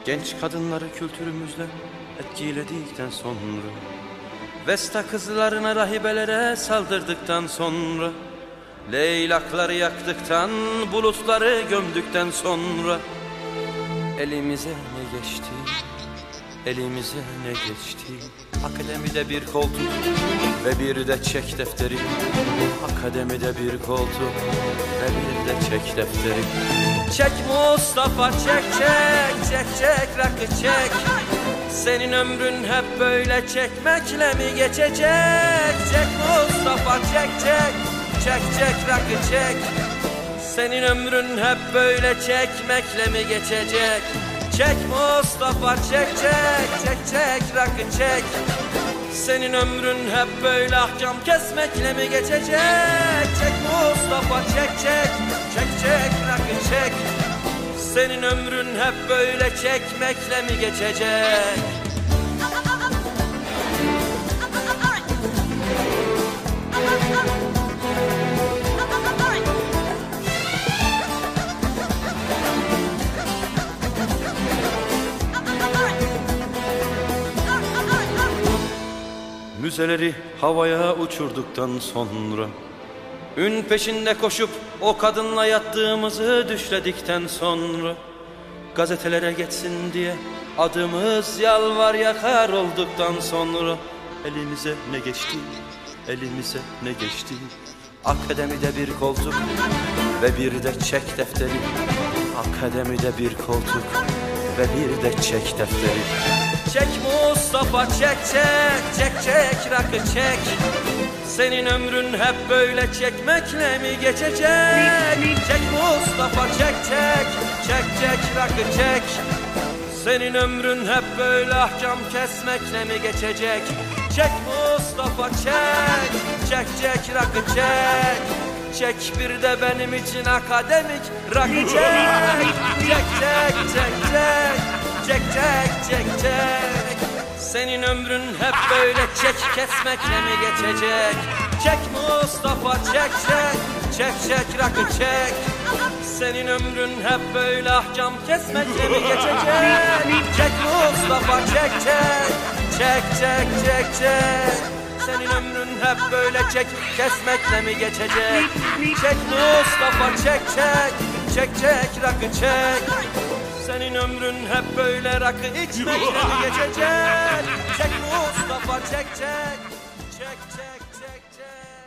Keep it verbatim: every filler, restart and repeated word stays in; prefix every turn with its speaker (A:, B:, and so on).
A: Genç kadınları kültürümüzle etkiledikten sonra, Vesta kızlarına, rahibelere saldırdıktan sonra, leylakları yaktıktan, bulutları gömdükten sonra, elimize ne geçti, elimize ne geçti? Akademide bir koltuk ve bir de çek defteri. Akademide bir koltuk ve bir de çek defteri. Çek Mustafa çek çek, çek çek rakı çek. Senin ömrün hep böyle çekmekle mi geçecek? Çek Mustafa çek çek, çek çek rakı çek. Senin ömrün hep böyle çekmekle mi geçecek? Çek Mustafa çek çek, çek çek rakı çek. Senin ömrün hep böyle ahkam kesmekle mi geçecek? Çek Mustafa çek çek, çek çek rakı çek. Senin ömrün hep böyle çekmekle mi geçecek? Müzeleri havaya uçurduktan sonra, ün peşinde koşup o kadınla yattığımızı düşledikten sonra, gazetelere geçsin diye adımız yalvar yakar olduktan sonra, elimize ne geçti, elimize ne geçti? Akademide bir koltuk ve bir de çek defteri. Akademide bir koltuk ve bir de çek defteri. Çek Mustafa çek çek, çek çek rakı çek. Senin ömrün hep böyle çekmekle mi geçecek? Çek Mustafa çek çek, çek çek rakı çek. Senin ömrün hep böyle ahkam kesmekle mi geçecek? Çek Mustafa çek, çek çek rakı çek. Çek bir de benim için akademik rakı çek. Çek çek çek çek, çek çek çek çek. Senin ömrün hep böyle çek kesmekle mi geçecek? Çek Mustafa çek çek, çek çek rakı çek. Senin ömrün hep böyle ahkam kesmekle mi geçecek? Çek Mustafa çek çek, çek çek çek çek. Senin ömrün hep böyle çek kesmekle mi geçecek? Çek Mustafa çek çek, çek çek rakı çek. Senin ömrün hep böyle rakı içmekle mi geçecek? Çek Mustafa çek çek, çek çek çek çek.